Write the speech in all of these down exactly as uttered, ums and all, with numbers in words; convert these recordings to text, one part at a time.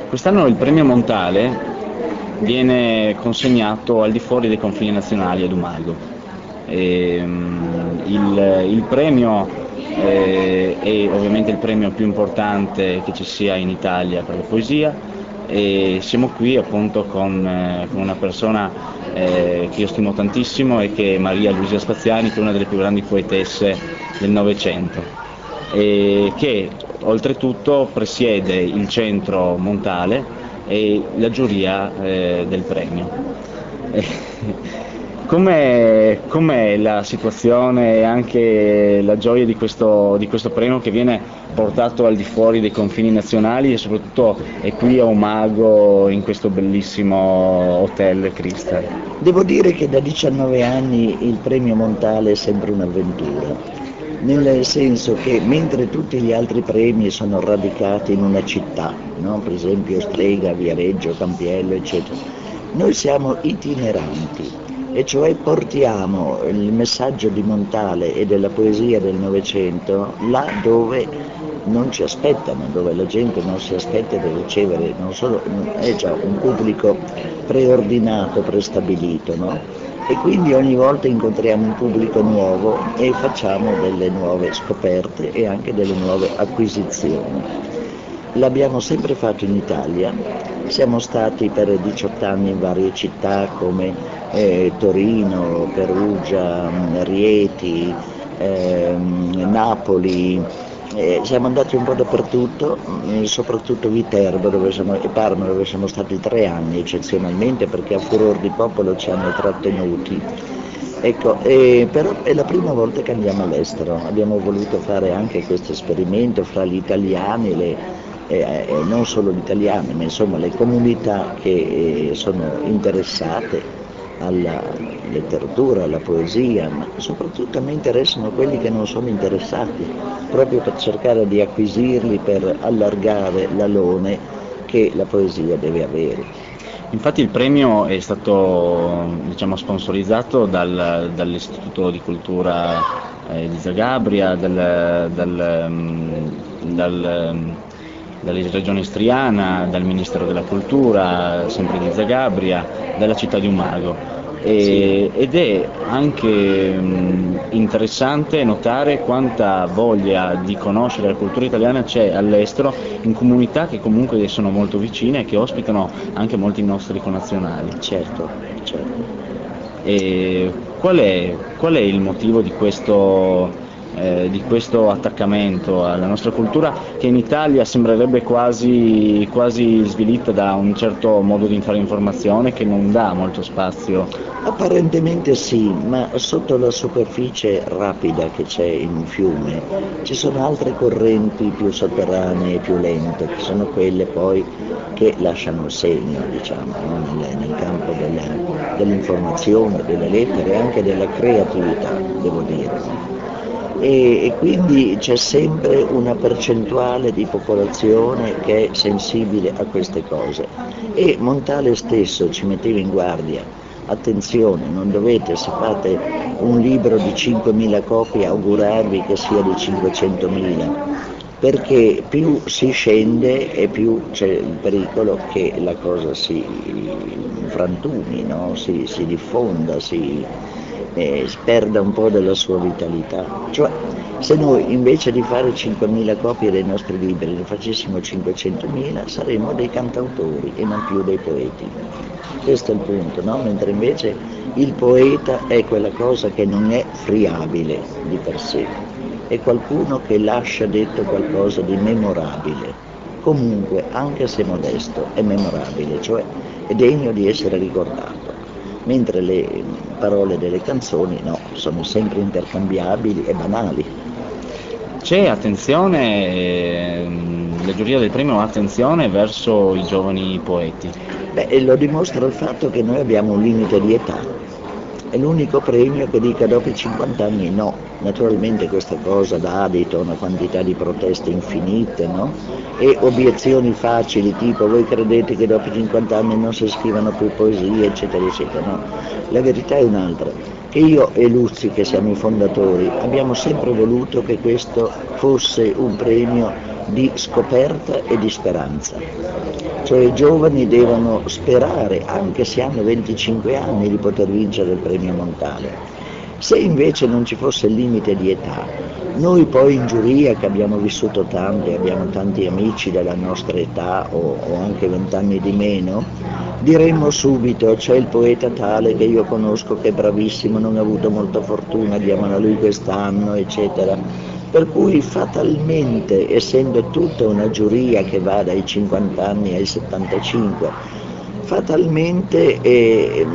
Quest'anno il premio Montale viene consegnato al di fuori dei confini nazionali ad Umago. E, um, il, il premio eh, è ovviamente il premio più importante che ci sia in Italia per la poesia, e siamo qui appunto con, eh, con una persona eh, che io stimo tantissimo, e che è Maria Luisa Spaziani, che è una delle più grandi poetesse del Novecento, e che oltretutto presiede il centro Montale e la giuria eh, del premio. Com'è, com'è la situazione e anche la gioia di questo, di questo premio che viene portato al di fuori dei confini nazionali, e soprattutto è qui a Umago, in questo bellissimo hotel Crystal? Devo dire che da diciannove anni il premio Montale è sempre un'avventura, nel senso che mentre tutti gli altri premi sono radicati in una città, no? Per esempio Strega, Viareggio, Campiello, eccetera, noi siamo itineranti, e cioè portiamo il messaggio di Montale e della poesia del Novecento là dove non ci aspettano, dove la gente non si aspetta di ricevere, non solo, è già un pubblico preordinato, prestabilito, no? E quindi ogni volta incontriamo un pubblico nuovo e facciamo delle nuove scoperte e anche delle nuove acquisizioni. L'abbiamo sempre fatto in Italia, siamo stati per diciotto anni in varie città come eh, Torino, Perugia, Rieti, eh, Napoli, eh, siamo andati un po' dappertutto, eh, soprattutto Viterbo dove siamo, e Parma, dove siamo stati tre anni eccezionalmente, perché a furor di popolo ci hanno trattenuti. Ecco, eh, però è la prima volta che andiamo all'estero, abbiamo voluto fare anche questo esperimento fra gli italiani, le, eh, non solo gli italiani, ma insomma le comunità che eh, sono interessate alla letteratura, alla poesia, ma soprattutto a me interessano quelli che non sono interessati, proprio per cercare di acquisirli, per allargare l'alone che la poesia deve avere. Infatti il premio è stato, diciamo, sponsorizzato dal, dall'Istituto di Cultura eh, di Zagabria, dal, dal, dal, dalla Regione Istriana, dal Ministero della Cultura, sempre di Zagabria, dalla città di Umago. E, ed è anche mh, interessante notare quanta voglia di conoscere la cultura italiana c'è all'estero, in comunità che comunque sono molto vicine e che ospitano anche molti nostri connazionali. Certo, certo. E qual è, qual è il motivo di questo, eh, di questo attaccamento alla nostra cultura, che in Italia sembrerebbe quasi, quasi svilita da un certo modo di fare informazione che non dà molto spazio? Apparentemente sì, ma sotto la superficie rapida che c'è in un fiume ci sono altre correnti più sotterranee, più lente, che sono quelle poi che lasciano il segno, diciamo, no? nel, nel campo della, dell'informazione, delle lettere e anche della creatività, devo dire. E, e quindi c'è sempre una percentuale di popolazione che è sensibile a queste cose, e Montale stesso ci metteva in guardia: attenzione, non dovete, se fate un libro di cinquemila copie, augurarvi che sia di cinquecentomila, perché più si scende e più c'è il pericolo che la cosa si frantumi, no? si, si diffonda, si eh, perda un po' della sua vitalità. Cioè, se noi invece di fare cinquemila copie dei nostri libri ne facessimo cinquecentomila, saremmo dei cantautori e non più dei poeti. Questo è il punto, no? Mentre invece il poeta è quella cosa che non è friabile di per sé, è qualcuno che lascia detto qualcosa di memorabile, comunque anche se modesto è memorabile, cioè è degno di essere ricordato, mentre le parole delle canzoni no, sono sempre intercambiabili e banali. C'è attenzione, la giuria del premio ha attenzione verso i giovani poeti? Beh, lo dimostra il fatto che noi abbiamo un limite di età, è l'unico premio che dica dopo i cinquanta anni no. Naturalmente questa cosa dà adito a una quantità di proteste infinite, no? E obiezioni facili, tipo voi credete che dopo i cinquanta anni non si scrivano più poesie, eccetera, eccetera, no? La verità è un'altra, che io e Luzzi, che siamo i fondatori, abbiamo sempre voluto che questo fosse un premio di scoperta e di speranza. Cioè i giovani devono sperare, anche se hanno venticinque anni, di poter vincere il premio Montale. Se invece non ci fosse il limite di età, noi poi in giuria, che abbiamo vissuto tanti, abbiamo tanti amici della nostra età o, o anche vent'anni di meno, diremmo subito: c'è il poeta tale che io conosco che è bravissimo, non ha avuto molta fortuna, diamolo a lui quest'anno, eccetera. Per cui fatalmente, essendo tutta una giuria che va dai cinquanta anni ai settantacinque, fatalmente eh,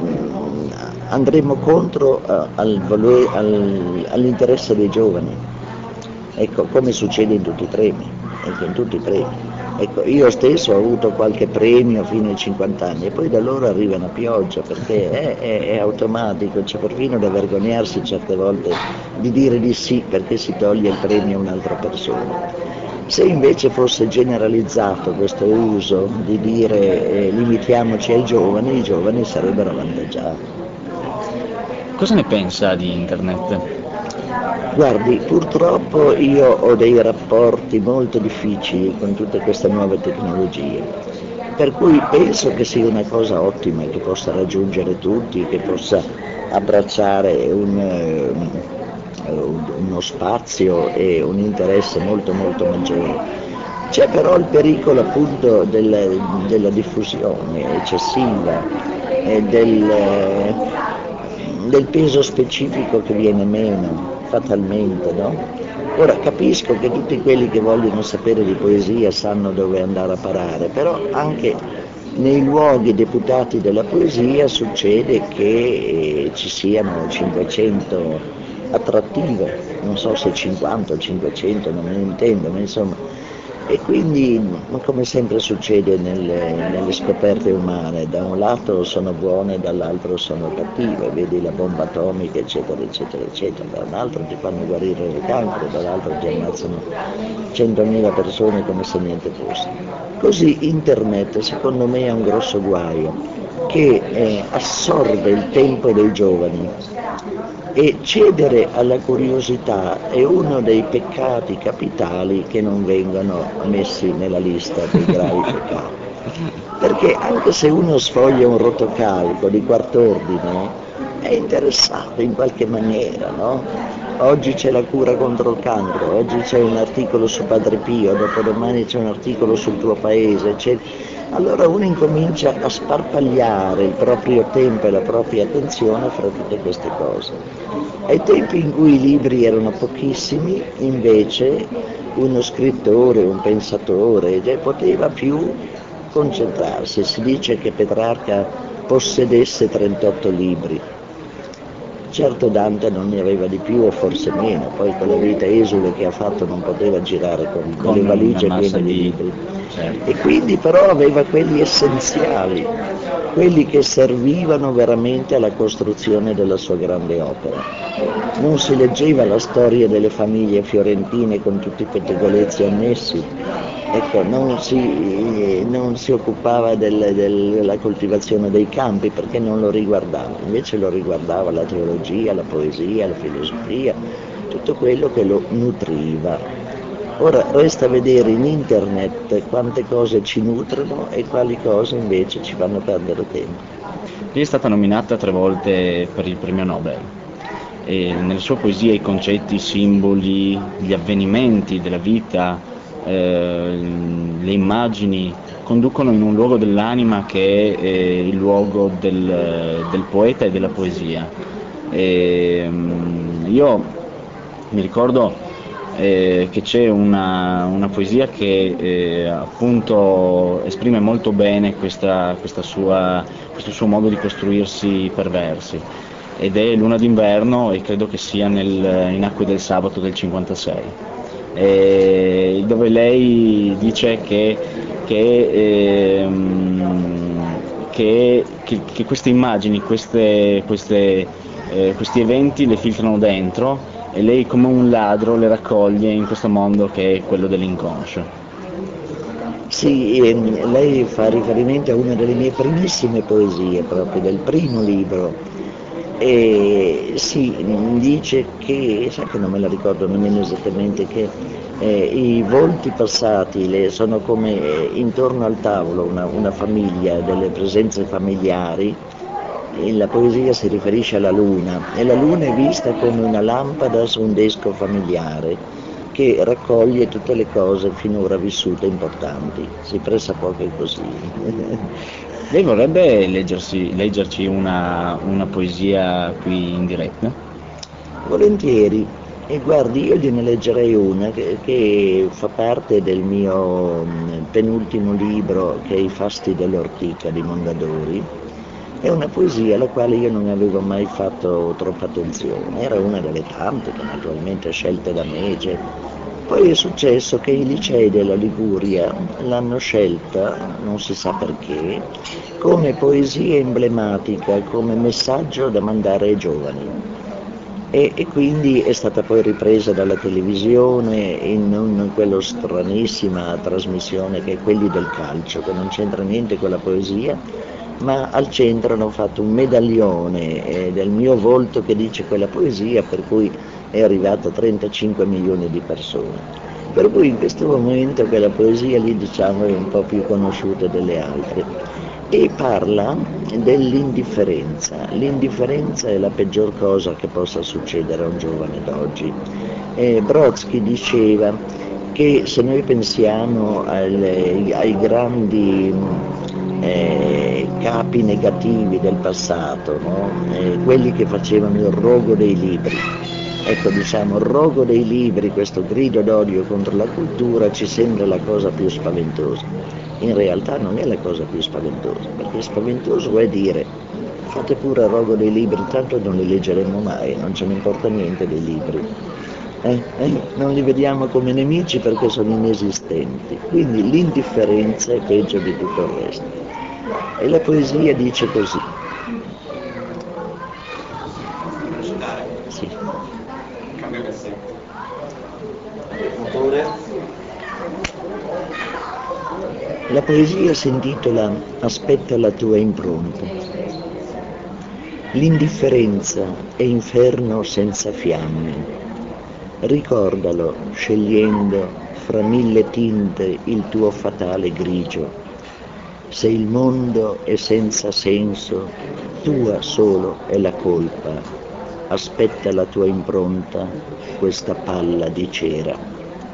andremo contro uh, al valore, al, all'interesse dei giovani, ecco, come succede in tutti i premi, ecco, in tutti i premi. Ecco, io stesso ho avuto qualche premio fino ai cinquanta anni e poi da loro arriva una pioggia, perché è, è, è automatico, c'è perfino da vergognarsi certe volte di dire di sì perché si toglie il premio a un'altra persona. Se invece fosse generalizzato questo uso di dire eh, limitiamoci ai giovani, i giovani sarebbero avvantaggiati. Cosa ne pensa di internet? Guardi, purtroppo io ho dei rapporti molto difficili con tutte queste nuove tecnologie, per cui penso che sia una cosa ottima, che possa raggiungere tutti, che possa abbracciare un, um, uno spazio e un interesse molto molto maggiore. C'è però il pericolo appunto del, della diffusione eccessiva e del, del peso specifico che viene meno fatalmente, no? Ora capisco che tutti quelli che vogliono sapere di poesia sanno dove andare a parare, però anche nei luoghi deputati della poesia succede che eh, ci siano cinquecento attrattive, non so se cinquanta o cinquecento, non me ne intendo, ma insomma. E quindi, come sempre succede nelle, nelle scoperte umane, da un lato sono buone, dall'altro sono cattive, vedi la bomba atomica, eccetera, eccetera, eccetera, da un altro ti fanno guarire il cancro, dall'altro ti ammazzano centomila persone come se niente fosse. Così internet, secondo me, è un grosso guaio, che eh, assorbe il tempo dei giovani. E cedere alla curiosità è uno dei peccati capitali che non vengono messi nella lista dei gravi peccati. Perché anche se uno sfoglia un rotocalco di quart'ordine è interessato in qualche maniera, no? Oggi c'è la cura contro il cancro, oggi c'è un articolo su Padre Pio, dopodomani c'è un articolo sul tuo paese, eccetera. Allora uno incomincia a sparpagliare il proprio tempo e la propria attenzione fra tutte queste cose. Ai tempi in cui i libri erano pochissimi, invece, uno scrittore, un pensatore, poteva più concentrarsi. Si dice che Petrarca possedesse trentotto libri. Certo Dante non ne aveva di più o forse meno, poi con la vita esule che ha fatto non poteva girare con, con le valigie piene di libri. Certo. E quindi però aveva quelli essenziali, quelli che servivano veramente alla costruzione della sua grande opera. Non si leggeva la storia delle famiglie fiorentine con tutti i pettegolezzi annessi, ecco, non si, non si occupava del, del, della coltivazione dei campi perché non lo riguardava, invece lo riguardava la teologia, la poesia, la filosofia, tutto quello che lo nutriva. Ora resta vedere in internet quante cose ci nutrono e quali cose invece ci fanno perdere tempo. Lei è stata nominata tre volte per il premio Nobel e nella sua poesia i concetti, i simboli, gli avvenimenti della vita, eh, le immagini conducono in un luogo dell'anima che è eh, il luogo del, del poeta e della poesia. E, io mi ricordo Eh, che c'è una, una poesia che eh, appunto esprime molto bene questa, questa sua, questo suo modo di costruirsi per versi, ed è Luna d'inverno e credo che sia nel, in Acque del sabato del cinquantasei, eh, dove lei dice che, che, eh, che, che, che queste immagini, queste, queste, eh, questi eventi le filtrano dentro e lei come un ladro le raccoglie in questo mondo che è quello dell'inconscio. Sì, lei fa riferimento a una delle mie primissime poesie, proprio del primo libro, E si dice che, sai che non me la ricordo nemmeno esattamente, che eh, i volti passati le, sono come eh, intorno al tavolo una, una famiglia, delle presenze familiari, e la poesia si riferisce alla luna, e la luna è vista come una lampada su un desco familiare che raccoglie tutte le cose finora vissute importanti, si pressa poco è così. Lei vorrebbe leggersi, leggerci una, una poesia qui in diretta? Volentieri, e guardi, io gliene leggerei una che, che fa parte del mio mh, penultimo libro, che è I fasti dell'ortica di Mondadori. È una poesia alla quale io non avevo mai fatto troppa attenzione, era una delle tante che naturalmente scelte da me. Cioè. Poi è successo che i licei della Liguria l'hanno scelta, non si sa perché, come poesia emblematica, come messaggio da mandare ai giovani. E, e quindi è stata poi ripresa dalla televisione in, in quella stranissima trasmissione che è Quelli del calcio, che non c'entra niente con la poesia, ma al centro hanno fatto un medaglione eh, del mio volto che dice quella poesia, per cui è arrivato a trentacinque milioni di persone. Per cui in questo momento quella poesia lì, diciamo, è un po' più conosciuta delle altre. E parla dell'indifferenza. L'indifferenza è la peggior cosa che possa succedere a un giovane d'oggi. Eh, Brodsky diceva che se noi pensiamo alle, ai grandi eh, capi negativi del passato, no? eh, quelli che facevano il rogo dei libri, ecco, diciamo, il rogo dei libri, questo grido d'odio contro la cultura, ci sembra la cosa più spaventosa. In realtà non è la cosa più spaventosa, perché spaventoso è dire fate pure il rogo dei libri, tanto non li leggeremo mai, non ce ne importa niente dei libri. Eh, eh, non li vediamo come nemici perché sono inesistenti. Quindi l'indifferenza è peggio di tutto il resto. E la poesia dice così. Sì. Cambio cassetto. Motore. La poesia si intitola Aspetta la tua impronta. L'indifferenza è inferno senza fiamme. Ricordalo scegliendo fra mille tinte il tuo fatale grigio. Se il mondo è senza senso, tua solo è la colpa. Aspetta la tua impronta, questa palla di cera.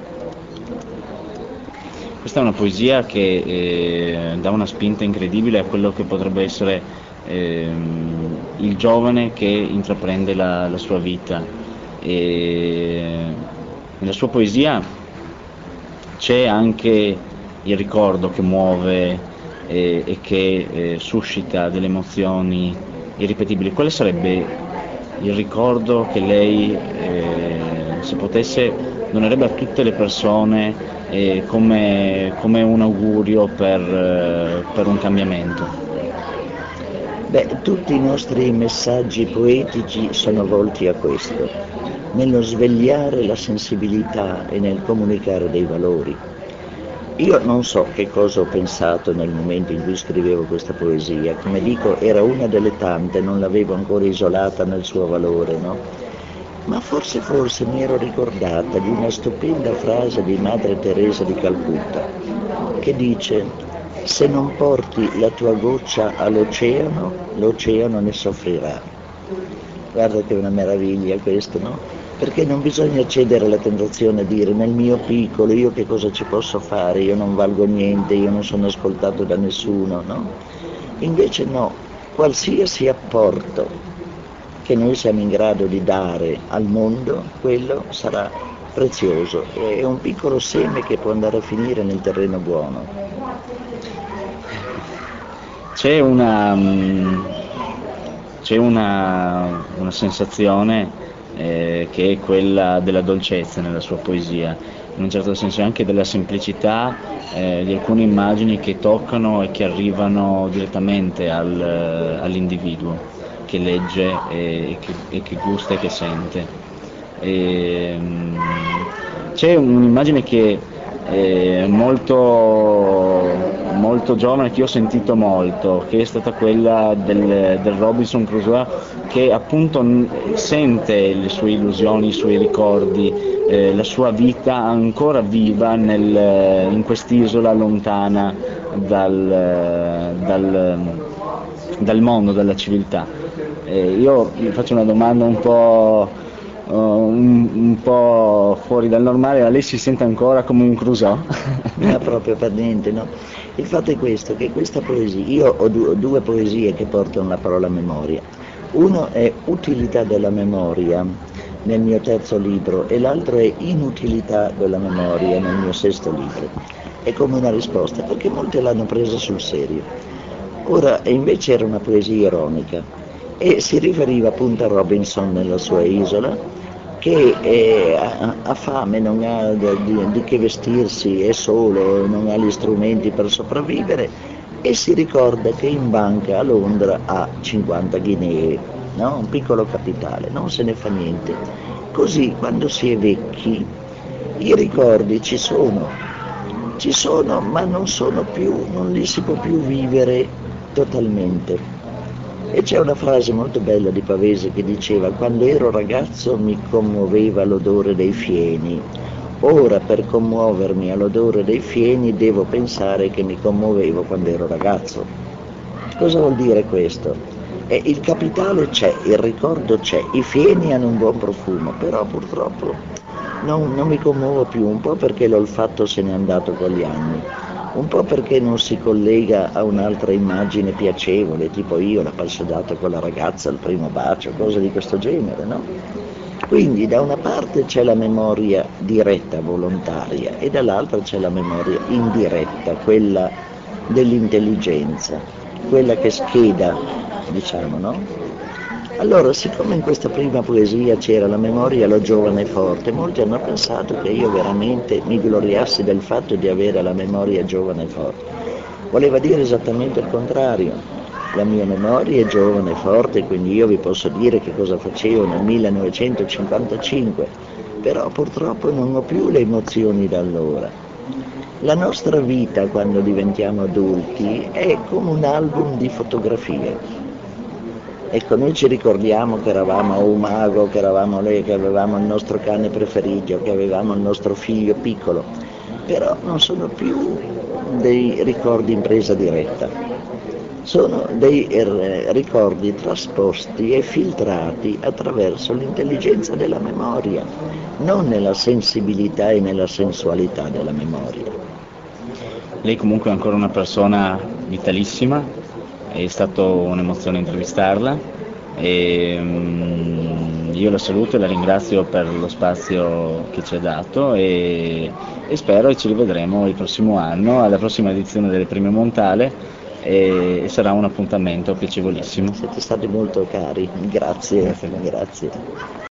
Questa è una poesia che eh, dà una spinta incredibile a quello che potrebbe essere eh, il giovane che intraprende la, la sua vita. E nella sua poesia c'è anche il ricordo che muove eh, e che eh, suscita delle emozioni irripetibili. Quale sarebbe il ricordo che lei, eh, se potesse, donerebbe a tutte le persone eh, come, come un augurio per, eh, per un cambiamento? Beh, tutti i nostri messaggi poetici sono volti a questo, nello svegliare la sensibilità e nel comunicare dei valori. Io non so che cosa ho pensato nel momento in cui scrivevo questa poesia, come dico era una delle tante, non l'avevo ancora isolata nel suo valore, no? Ma forse forse mi ero ricordata di una stupenda frase di Madre Teresa di Calcutta, che dice: se non porti la tua goccia all'oceano, l'oceano ne soffrirà. Guarda che è una meraviglia questo, no? Perché non bisogna cedere alla tentazione di dire nel mio piccolo io che cosa ci posso fare, io non valgo niente, io non sono ascoltato da nessuno, no? Invece no, qualsiasi apporto che noi siamo in grado di dare al mondo, quello sarà prezioso, è un piccolo seme che può andare a finire nel terreno buono. C'è una, c'è una, una sensazione eh, che è quella della dolcezza nella sua poesia, in un certo senso anche della semplicità eh, di alcune immagini che toccano e che arrivano direttamente al, all'individuo che legge e che, e che gusta e che sente. E, um, c'è un'immagine che è molto, molto giovane, che io ho sentito molto, che è stata quella del, del Robinson Crusoe, che appunto sente le sue illusioni, i suoi ricordi, eh, la sua vita ancora viva nel, in quest'isola lontana dal, dal, dal mondo, dalla civiltà. Eh, io vi faccio una domanda un po'... Uh, un, un po' fuori dal normale, ma lei si sente ancora come un Crusoe? No, proprio per niente, no. Il fatto è questo, che questa poesia, io ho due, due poesie che portano la parola memoria. Uno è Utilità della memoria nel mio terzo libro e l'altro è Inutilità della memoria nel mio sesto libro. È come una risposta, perché molti l'hanno presa sul serio. Ora, invece era una poesia ironica e si riferiva appunto a Robinson nella sua isola, che eh, ha, ha fame, non ha di, di che vestirsi, è solo, non ha gli strumenti per sopravvivere e si ricorda che in banca a Londra ha cinquanta ghinee, no? Un piccolo capitale, non se ne fa niente. Così quando si è vecchi i ricordi ci sono, ci sono ma non sono più, non li si può più vivere totalmente. E c'è una frase molto bella di Pavese che diceva: quando ero ragazzo mi commuoveva l'odore dei fieni, ora per commuovermi all'odore dei fieni devo pensare che mi commuovevo quando ero ragazzo. Cosa vuol dire questo? Eh, il capitale c'è, il ricordo c'è, i fieni hanno un buon profumo, però purtroppo non, non mi commuovo più, un po' perché l'olfatto se n'è andato con gli anni, un po' perché non si collega a un'altra immagine piacevole, tipo io la passeggiata con la ragazza, il primo bacio, cose di questo genere, no? Quindi da una parte c'è la memoria diretta, volontaria, e dall'altra c'è la memoria indiretta, quella dell'intelligenza, quella che scheda, diciamo, no? Allora, siccome in questa prima poesia c'era la memoria, lo giovane e forte, molti hanno pensato che io veramente mi gloriassi del fatto di avere la memoria giovane e forte. Voleva dire esattamente il contrario. La mia memoria è giovane e forte, quindi io vi posso dire che cosa facevo nel millenovecentocinquantacinque, però purtroppo non ho più le emozioni da allora. La nostra vita, quando diventiamo adulti, è come un album di fotografie. Ecco, noi ci ricordiamo che eravamo un mago, che eravamo lei, che avevamo il nostro cane preferito, che avevamo il nostro figlio piccolo, però non sono più dei ricordi in presa diretta, sono dei eh, ricordi trasposti e filtrati attraverso l'intelligenza della memoria, non nella sensibilità e nella sensualità della memoria. Lei comunque è ancora una persona vitalissima. È stato un'emozione intervistarla e um, io la saluto e la ringrazio per lo spazio che ci ha dato e, e spero che ci rivedremo il prossimo anno alla prossima edizione delle Prime Montale e, e sarà un appuntamento piacevolissimo. Siete stati molto cari, grazie, grazie. grazie.